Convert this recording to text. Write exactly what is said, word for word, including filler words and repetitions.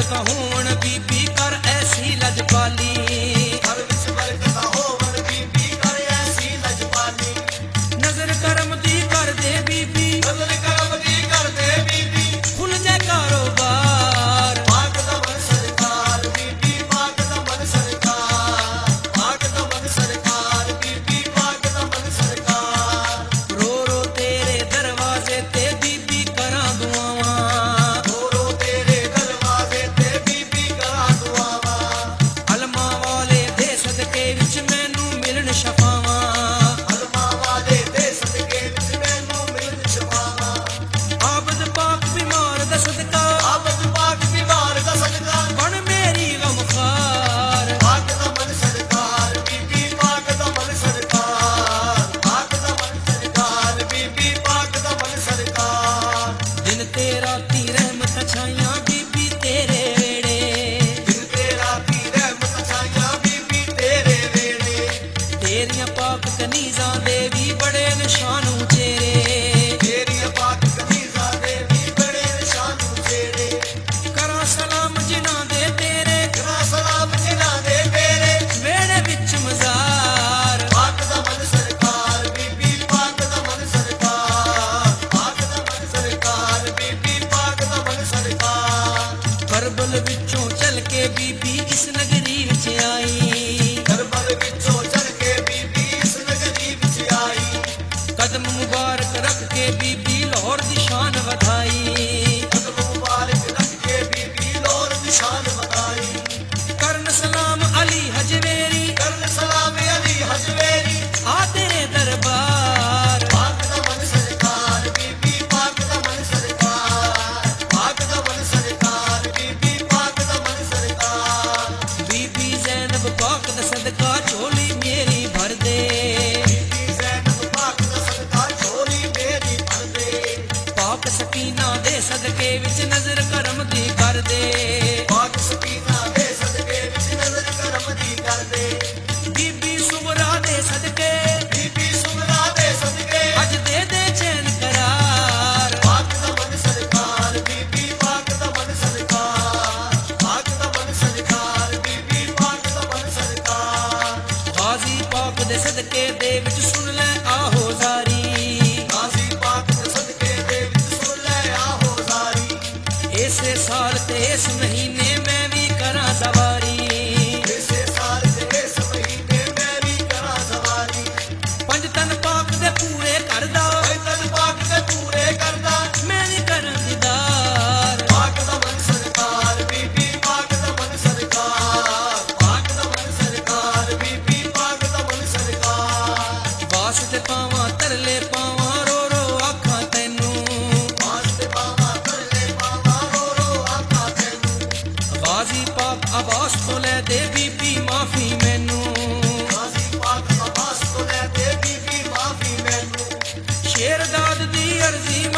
ਬਰਕਤਾਂ ਹੋਣ ਬੀਬੀ ਕਰ ਐਸੀ ਲਜਪਾਲੀ। ਘਰ ਵਿੱਚ ਬਰਕਤਾਂ ਹੋਣ ਬੀਬੀ ਕਰ ਐਸੀ ਲਜਪਾਲੀ। ਨਜ਼ਰ ਕਰਮ ਦੀ ਕਰ ਦੇ ਬੀਬੀ, ਨਜ਼ਰ ਕਰਮ ਦੀ ਕਰ ਦੇ ਬੀਬੀ, ਖੁੱਲ ਜਾਏ ਕਾਰੋਬਾਰ। ਪਾਕ ਦਮਨ ਸਰਕਾਰ ਬੀਬੀ, ਪਾਕ ਦਮਨ ਸਰਕਾਰ, ਪਾਕ ਦਮਨ ਸਰਕਾਰ ਬੀਬੀ, ਪਾਕ ਦਮਨ ਸਰਕਾਰ। ਰੋ ਰੋ ਤੇਰੇ ਦਰਵਾਜ਼ੇ ਤੇ ਬੀਬੀ ਕਰਾਂ ਦੁਆਵਾਂ, ਰੋ ਰੋ ਤੇਰੇ ਦਰਵਾਜ਼ੇ ਤੇ ਬੀਬੀ ਕਰਾਂ ਦੁਆਵਾਂ। ਅਲਮਾਂ ਵਾਲੇ ਦੇ ਸਦਕੇ ਵਿੱਚ ਮੈਨੂੰ ਮਿਲਣ ਸ਼ਫਾਵਾਂ। ਅਲਮਾਂ ਵਾਲੇ ਦੇ ਸਦਕੇ ਵਿੱਚ ਮੈਨੂੰ ਮਿਲਣ ਸ਼ਫਾਵਾਂ। ਆਬਦ ਪਾਕ ਬਿਮਾਰ ਦਾ ਸਦਕਾ, ਆਬਦ ਪਾਕ ਬਿਮਾਰ ਦਾ ਸਦਕਾ, ਬਣ ਮੇਰੀ ਗਮਖਾਰ। ਪਾਕ ਦਮਨ ਸਰਕਾਰ ਬੀਬੀ, ਪਾਕ ਦਮਨ ਸਰਕਾਰ, ਪਾਕ ਦਮਨ ਸਰਕਾਰ ਬੀਬੀ, ਪਾਕ ਦਮਨ ਸਰਕਾਰ। ਦਿਨ ਤੇ ਰਾਤੀ ਰਹਿਮਤ ਛਾਈਆਂ ਬੀਬੀ ਤੇਰੇ ਵੇੜੇ, ਦਿਨ ਤੇ ਰਾਤੀ ਰਹਿਮਤ ਛਾਈਆਂ ਬੀਬੀ ਤੇਰੇ ਵੇੜੇ। ਤੇਰੀਆਂ ਪਾਕ ਕਨੀਜ਼ਾਂ ਦੇ ਵੀ ਬੜੇ ਨਿਸ਼ਾਨ ਉਚੇਰੇ। ਤੇਰੀਆਂ ਪਾਕ ਕਨੀਜ਼ਾਂ ਦੇ ਵੀ ਬੜੇ ਨਿਸ਼ਾਨ ਉਚੇਰੇ। ਕਰਾਂ ਸਲਾਮ ਜਿਨ੍ਹਾਂ ਦੇ ਤੇਰੇ, ਕਰਾਂ ਸਲਾਮ ਜਿਨ੍ਹਾਂ ਦੇ ਤੇਰੇ, ਵੇੜੇ ਵਿੱਚ ਮਜ਼ਾਰ। ਪਾਕ ਦਮਨ ਸਰਕਾਰ ਬੀਬੀ, ਪਾਕ ਦਮਨ ਸਰਕਾਰ, ਪਾਕ ਦਮਨ ਸਰਕਾਰ ਬੀਬੀ, ਪਾਕ ਦਮਨ ਸਰਕਾਰ। ਕਰਬਲ ਵਿੱਚੋਂ ਚੱਲ ਕੇ ਬੀਬੀ ਇਸ ਨਗਰੀ ਵਿੱਚ ਆਈ, ਕਰਬਲ ਵਿੱਚੋਂ ਚੱਲ ਕੇ ਬੀਬੀ ਇਸ ਨਗਰੀ ਵਿੱਚ ਆਈ। ਕਦਮ ਮੁਬਾਰਕ ਰੱਖ ਕੇ ਬੀਬੀ ਲਾਹੌਰ ਦੀ ਸ਼ਾਨ ਵਧਾਈ। ਕਦਮ ਮੁਬਾਰਕ ਰੱਖ ਕੇ ਬੀਬੀ ਲਾਹੌਰ ਦੀ ਸ਼ਾਨ ਵਧਾਈ। ਕਰਨ ਸਲਾਮ ਅਲੀ ਹਜਵੇਰੀ, ਕਰਨ ਸਲਾਮ ਅਲੀ ਹਜਵੇਰੀ, ਆ ਤੇਰੇ ਦਰਬਾਰ। ਪਾਕ ਦਮਨ ਸਰਕਾਰ ਬੀਬੀ, ਪਾਕ ਦਮਨ ਸਰਕਾਰ, ਪਾਕ ਦਮਨ ਸਰਕਾਰ ਬੀਬੀ, ਪਾਕ ਦਮਨ ਸਰਕਾਰ। ਬੀਬੀ ਜ਼ੈਨਬ ਪਾਕ ਦਾ ਸਦਕਾ ਝੋਲੀ ਮੇਰੀ ਭਰ ਦੇ, ਬੀਬੀ ਜ਼ੈਨਬ ਪਾਕ ਦਾ ਸਦਕਾ ਝੋਲੀ ਮੇਰੀ ਭਰ ਦੇ। ਪਾਕ ਸਕੀਨਾ ਦੇ ਸਦਕੇ ਵਿੱਚ ਨਜ਼ਰ ਕਰਮ ਦੀ ਕਰ ਦੇ। ਪਾਕ ਸਕੀਨਾ ਦੇ ਸਦਕੇ ਵਿੱਚ ਨਜ਼ਰ ਕਰਮ ਦੀ ਕਰ ਦੇ। ਬੀਬੀ ਸੁਬਰਾ ਦੇ ਸਦਕੇ ਬੀਬੀ ਸੁਮਰਾ ਦੇ ਸਦਕੇ ਅੱਜ ਦੇ ਦੇ ਚੈਨ ਕਰਾਰ। ਪਾਕ ਦਮਨ ਸਰਕਾਰ ਬੀਬੀ, ਪਾਕ ਦਮਨ ਸਰਕਾਰ, ਪਾਕ ਦਮਨ ਸਰਕਾਰ ਬੀਬੀ, ਪਾਕ ਦਮਨ ਸਰਕਾਰ। ਗਾਜ਼ੀ ਪਾਕ ਦੇ ਸਦਕੇ ਦੇ ਵਿੱਚ ਸੁਣ ਲੈ ਆਹੋ ਜ਼ਾਰੀ। ਗਾਜ਼ੀ ਪਾਕ ਦੇ ਸਦਕੇ ਦੇ ਵਿੱਚ ਸੁਣ ਲੈ ਆਹੋ ਜ਼ਾਰੀ। ਇਸੇ ਸਾਲ ਤੇ ਇਸ ਮਹੀਨੇ ਮੈਂ ਵੀ ਕਰਾਂ ਸਵਾਰੀ। ਇਸੇ ਸਾਲ ਤੇ ਇਸ ਮਹੀਨੇ ਮੈਂ ਵੀ ਕਰਾਂ ਸਵਾਰੀ। ਪੰਜ ਤਨ ਪਾਕ ਦੇ ਪੂਰੇ ਕਰਦਾ, ਤਨ ਪਾਕ ਦੇ ਪੂਰੇ ਕਰਦਾ, ਮੈਂ ਵੀ ਕਰਾਂ ਦੀਦਾਰ। ਪਾਕ ਦਮਨ ਸਰਕਾਰ ਬੀਬੀ, ਪਾਕ ਦਮਨ ਸਰਕਾਰ, ਪਾਕ ਦਮਨ ਸਰਕਾਰ ਬੀਬੀ, ਪਾਕ ਦਮਨ ਸਰਕਾਰ। ਵਾਸਤੇ ਪਾਵਾਂ ਤਰਲੇ ਪਾਵਾਂ ਰੋ ਰੋ ਆਖਾਂ ਤੈਨੂੰ, ਵਾਸਤੇ ਪਾਵਾਂ ਤਰਲੇ ਪਾਵਾਂ ਰੋ ਰੋ ਆਖਾਂ ਤੈਨੂੰ। ਗਾਜ਼ੀ ਪਾਕ ਆਵਾਸ ਤੋਂ ਲੈ ਦੇ ਬੀਬੀ ਮਾਫੀ ਮੈਨੂੰ। ਗਾਜ਼ੀ ਪਾਕ ਆਵਾਸ ਤੋਂ ਲੈ ਦੇ ਬੀਬੀ ਮਾਫੀ ਮੈਨੂੰ। ਸ਼ੇਰਦਾਦ ਦੀ ਅਰਜ਼ੀ